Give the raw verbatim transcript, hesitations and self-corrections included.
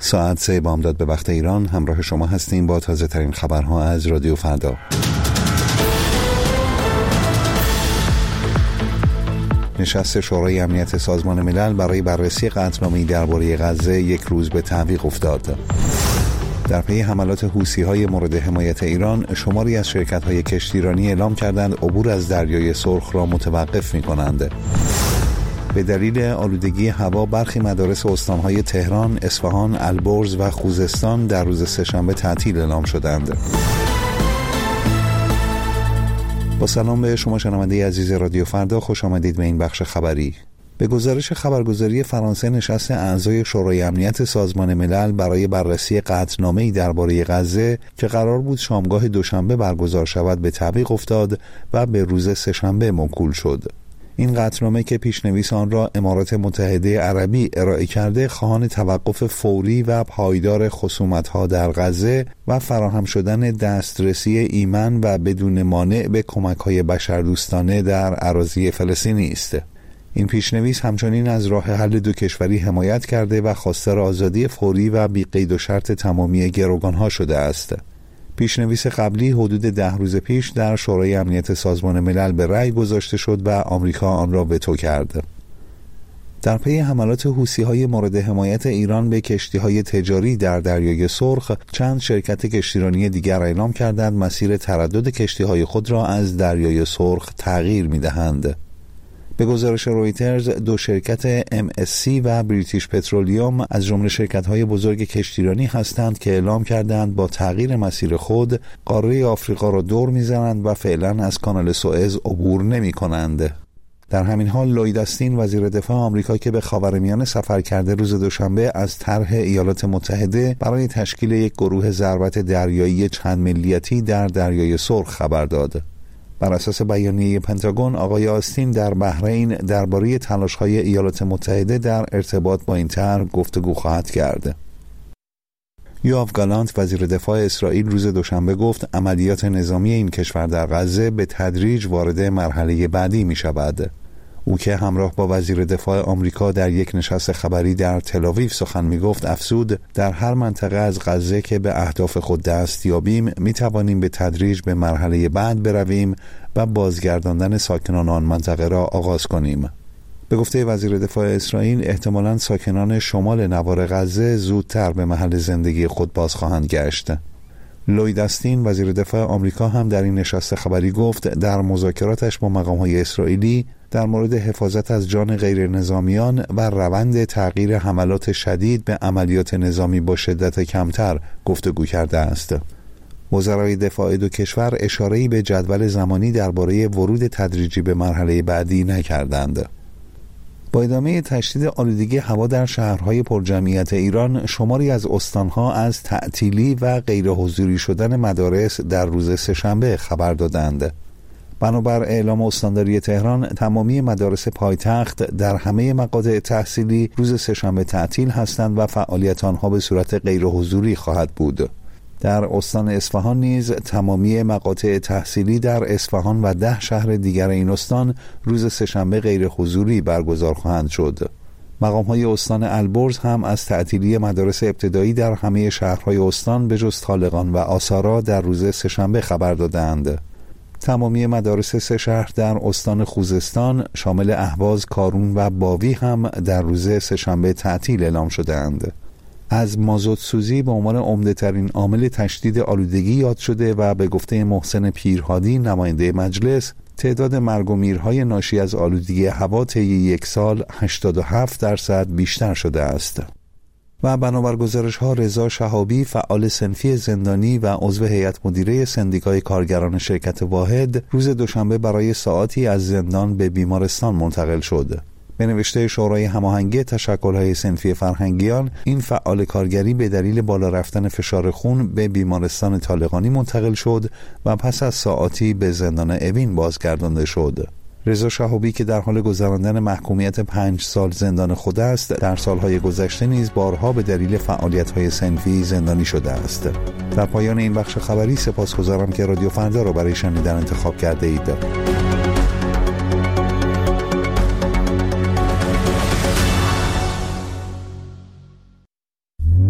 ساعت سه بامداد به وقت ایران همراه شما هستیم با تازه ترین خبرها از رادیو فردا. نشست شورای امنیت سازمان ملل برای بررسی قطعنامه‌ای درباره غزه یک روز به تعویق افتاد. در پی حملات حوثی‌های مورد حمایت ایران، شماری از شرکت‌های کشتیرانی اعلام کردند عبور از دریای سرخ را متوقف می‌کنند. به دلیل آلودگی هوا برخی مدارس استان‌های تهران، اصفهان، البرز و خوزستان در روز سه‌شنبه تعطیل اعلام شدند. با سلام به شما شنونده عزیز رادیو فردا، خوش آمدید به این بخش خبری. به گزارش خبرگزاری فرانسه، نشست اعضای شورای امنیت سازمان ملل برای بررسی قطعنامه‌ای درباره غزه که قرار بود شامگاه دوشنبه برگزار شود به تعویق افتاد و به روز سه‌شنبه موکول شد. این قطعنامه که پیشنویس آن را امارات متحده عربی ارائه کرده، خواهان توقف فوری و پایدار خصومت‌ها در غزه و فراهم شدن دسترسی ایمن و بدون مانع به کمک‌های بشردوستانه در اراضی فلسطینی است. این پیشنویس همچنین از راه حل دو کشوری حمایت کرده و خواستار آزادی فوری و بی قید و شرط تمامی گروگان‌ها شده است. پیشنویس قبلی حدود ده روز پیش در شورای امنیت سازمان ملل به رأی گذاشته شد و آمریکا آن را وتو کرد. در پی حملات حوثی‌های مورد حمایت ایران به کشتی‌های تجاری در دریای سرخ، چند شرکت کشتیرانی دیگر اعلام کردند مسیر تردد کشتی‌های خود را از دریای سرخ تغییر می‌دهند. به گزارش رویترز، دو شرکت ام اس سی و بریتیش پترولیوم از جمله شرکت‌های بزرگ کشتیرانی هستند که اعلام کردند با تغییر مسیر خود قاره آفریقا را دور می‌زنند و فعلا از کانال سوئز عبور نمی‌کنند. در همین حال لوید استین، وزیر دفاع آمریکا که به خاورمیانه سفر کرده، روز دوشنبه از طرح ایالات متحده برای تشکیل یک گروه ضربت دریایی چند ملیتی در دریای سرخ خبر داد. بر اساس بیانیه پنتاگون، آقای آستین در بحرین درباره تلاش‌های ایالات متحده در ارتباط با این طرح گفتگو خواهد کرد. یوآف گالانت، وزیر دفاع اسرائیل، روز دوشنبه گفت عملیات نظامی این کشور در غزه به تدریج وارد مرحله بعدی می شود. او که همراه با وزیر دفاع آمریکا در یک نشست خبری در تل‌آویو سخن می گفت، افزود در هر منطقه از غزه که به اهداف خود دست یابیم می توانیم به تدریج به مرحله بعد برویم و بازگرداندن ساکنان آن منطقه را آغاز کنیم. به گفته وزیر دفاع اسرائیل، احتمالاً ساکنان شمال نوار غزه زودتر به محل زندگی خود باز خواهند گشت. لوید استین، وزیر دفاع آمریکا، هم در این نشست خبری گفت در مذاکراتش با مقام‌های اسرائیلی در مورد حفاظت از جان غیر نظامیان و روند تغییر حملات شدید به عملیات نظامی با شدت کمتر گفتگو کرده است. وزرای دفاع دو کشور اشاره‌ای به جدول زمانی درباره ورود تدریجی به مرحله بعدی نکردند. با ادامه تشدید آلودگی هوا در شهرهای پرجمعیت ایران، شماری از استانها از تعطیلی و غیرحضوری شدن مدارس در روز سه‌شنبه خبر دادند. بنابر اعلام استانداری تهران، تمامی مدارس پایتخت در همه مقاطع تحصیلی روز سه‌شنبه تعطیل هستند و فعالیت آنها به صورت غیرحضوری خواهد بود. در استان اصفهان نیز تمامی مقاطع تحصیلی در اصفهان و ده شهر دیگر این استان روز سه‌شنبه غیر حضوری برگزار خواهند شد. مقام‌های استان البرز هم از تعطیلی مدارس ابتدایی در همه شهرهای استان به جز طالقان و آسارا در روز سه‌شنبه خبر دادند. تمامی مدارس سه شهر در استان خوزستان شامل اهواز، کارون و باوی هم در روز سه‌شنبه تعطیل اعلام شدند. از مازوت سوزی به عنوان عمده‌ترین عامل تشدید آلودگی یاد شده و به گفته محسن پیرهادی، نماینده مجلس، تعداد مرگ و میرهای ناشی از آلودگی هوا طی یک سال هشتاد و هفت درصد بیشتر شده است. و بنابر گزارش‌ها، رضا شهابی، فعال صنفی زندانی و عضو هیئت مدیره سندیکای کارگران شرکت واحد، روز دوشنبه برای ساعاتی از زندان به بیمارستان منتقل شد. به نوشته شورای هماهنگی تشکل‌های صنفی فرهنگیان، این فعال کارگری به دلیل بالا رفتن فشار خون به بیمارستان طالقانی منتقل شد و پس از ساعاتی به زندان اوین بازگردانده شد. رضا شهابی که در حال گذراندن محکومیت پنج سال زندان خود است، در سالهای گذشته نیز بارها به دلیل فعالیت‌های صنفی زندانی شده است. در پایان این بخش خبری سپاسگزارم که رادیو فردا را برای شنیدن انتخاب کرده اید.